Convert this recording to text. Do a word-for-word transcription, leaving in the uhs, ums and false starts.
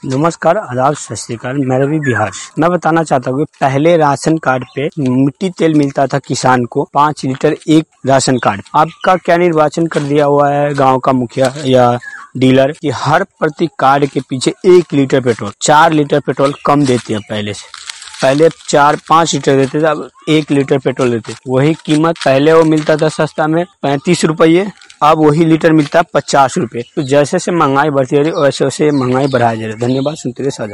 नमस्कार, आदाब, सत श्री अकाल। मैं रवि बिहार। मैं बताना चाहता हूँ कि पहले राशन कार्ड पे मिट्टी तेल मिलता था किसान को पाँच लीटर एक राशन कार्ड। आपका क्या निर्वाचन कर दिया हुआ है गांव का मुखिया या डीलर कि हर प्रति कार्ड के पीछे एक लीटर पेट्रोल, चार लीटर पेट्रोल कम देते हैं। पहले से पहले चार पाँच लीटर देते थे, अब एक लीटर पेट्रोल देते। वही कीमत पहले वो मिलता था सस्ता में पैंतीस रुपये, अब वही लीटर मिलता है पचास रुपए। तो जैसे से महंगाई बढ़ती जा रही है वैसे वैसे महंगाई बढ़ाया जा रहा है। धन्यवाद। सुनते रहिए साझा।